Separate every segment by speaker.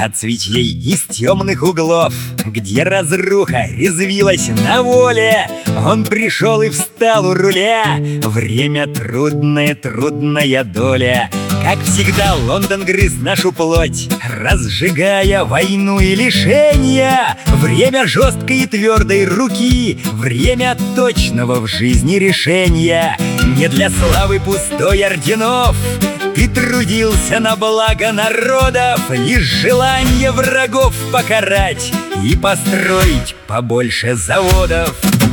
Speaker 1: от свечей из темных углов, где разруха резвилась на воле, он пришел и встал у руля. Время трудное, трудная доля. Как всегда, Лондон грыз нашу плоть, разжигая войну и лишения. Время жесткой и твердой руки, время точного в жизни решения. Не для славы пустой орденов ты трудился на благо народов, лишь желание врагов покарать и построить побольше заводов.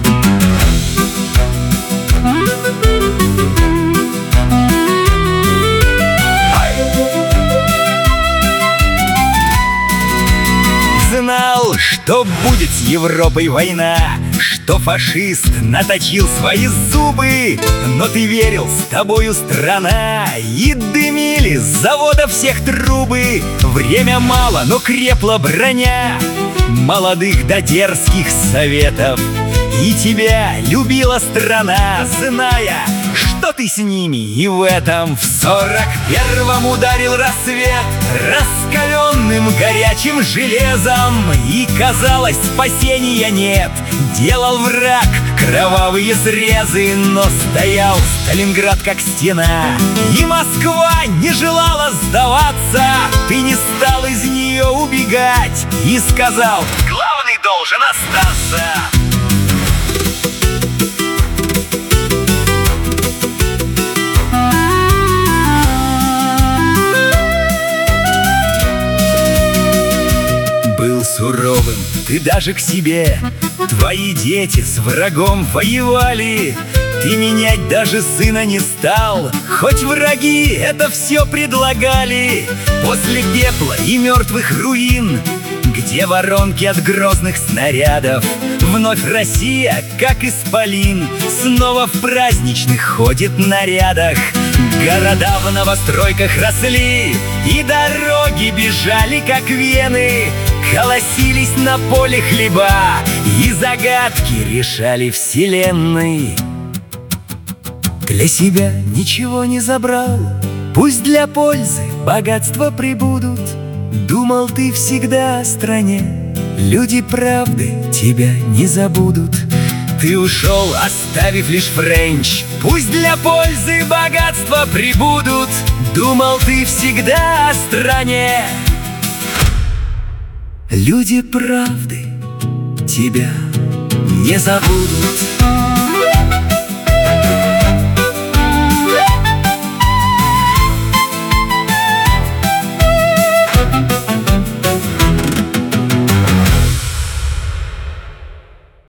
Speaker 1: Знал, что будет с Европой война, что фашист наточил свои зубы, но ты верил, с тобою страна, и дымили с завода всех трубы. Время мало, но крепла броня молодых да дерзких советов, и тебя любила страна, зная, что ты с ними. И в этом в 41-м ударил рассвет раскаленным горячим железом, и казалось, спасения нет. Делал враг кровавые срезы, но стоял Сталинград как стена, и Москва не желала сдаваться. Ты не стал из нее убегать и сказал: главный должен остаться. Суровым ты даже к себе, твои дети с врагом воевали. Ты менять даже сына не стал, хоть враги это все предлагали. После пепла и мертвых руин, где воронки от грозных снарядов, вновь Россия, как исполин, снова в праздничных ходит нарядах. Города в новостройках росли, и дороги бежали, как вены. Колосились на поле хлеба, и загадки решали вселенной. Для себя ничего не забрал, пусть для пользы богатства прибудут. Думал ты всегда о стране, люди правды тебя не забудут. Ты ушел, оставив лишь френч, пусть для пользы богатства прибудут. Думал ты всегда о стране, люди правды тебя не забудут.